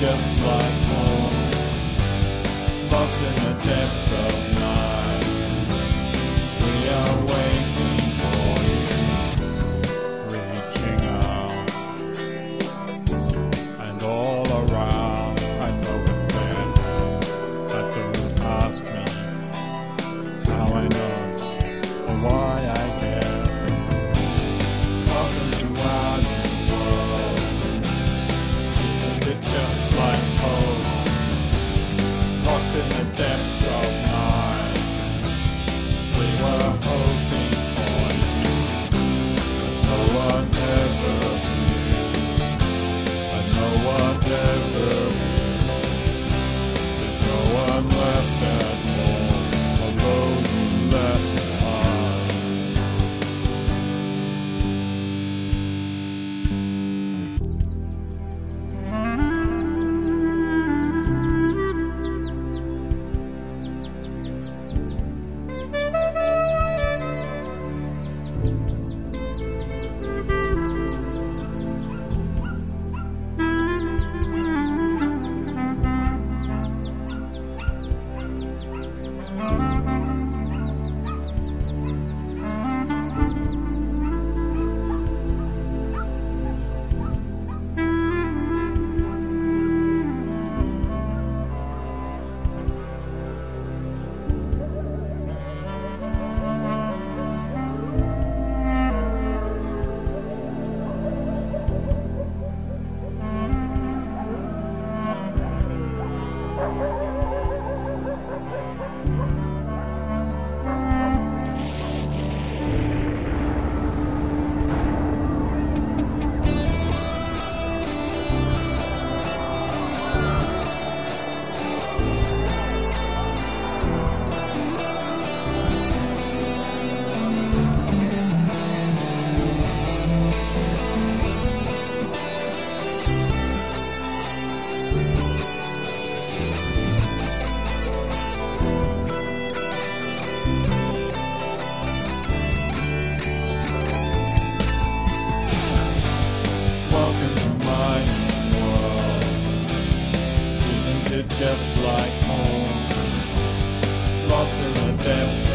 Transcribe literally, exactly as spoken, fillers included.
just like home, lost in the depths of night. We are waiting for you, reaching out, and all around. I know it's there, but don't ask me how I know or why I care. Welcome to our new world. Isn't it just like home? Locked in the depths of night. We were hoping for you, but no one ever hears, but no one ever will. There's no one left at home, although you left behind. Welcome to my new world. Isn't it just like home? Lost in the depths